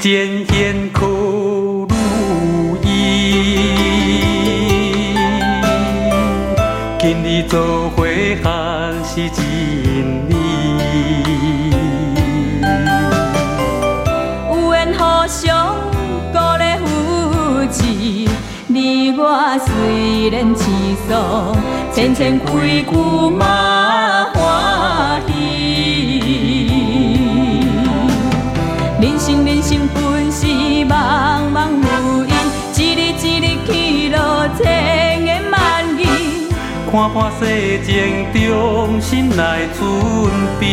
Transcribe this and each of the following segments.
前险可如意，今日做伙还是真意。 有缘互相鼓励扶持，你我虽然痴疏，千千规矩嘛欢喜。人生本是茫茫无垠，一日一日去路千言万语。 看破世情，重新来准备。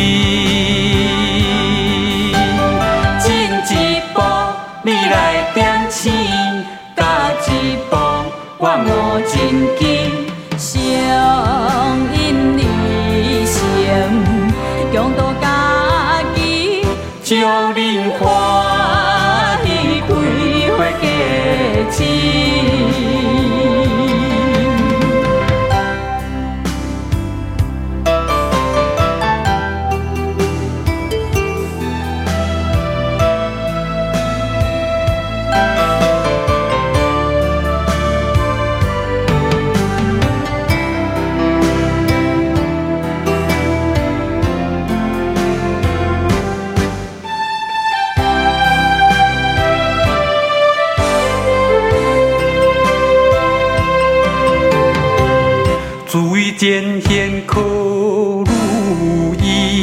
进一步，你来点醒，加一步，我无真紧。 相因理性，强度家己， 祝恁欢喜开花结枝。前险可如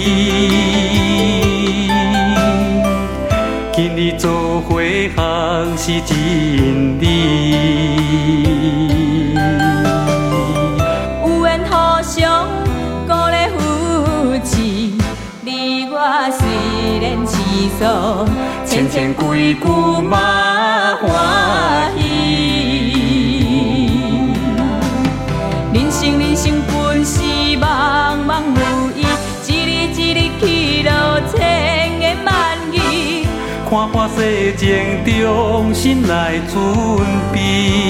意，今日做伙行是真理。 有缘互相鼓励扶持，你我虽然痴疏，千千规矩嘛欢喜。人生本是茫茫无垠，一日一日去路千言万语。 看破世情，重新来准备。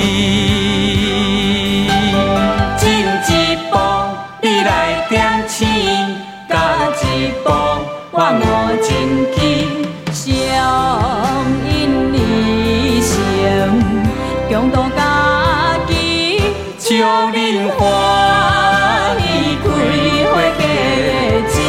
进一步，你来点醒，加一步，我无真紧。 相因理性，强度家己， 祝恁欢喜开花结枝。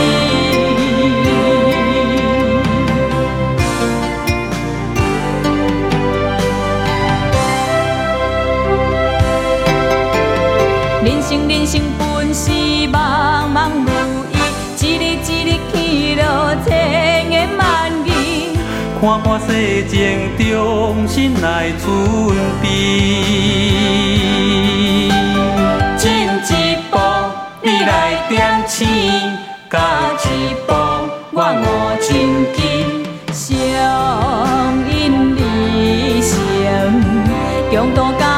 人生本是茫茫无垠，一日一日去路千言万语。 看破世情，重新来准备。进一步，你来点醒，加一步，我无真紧。 相因理性，强度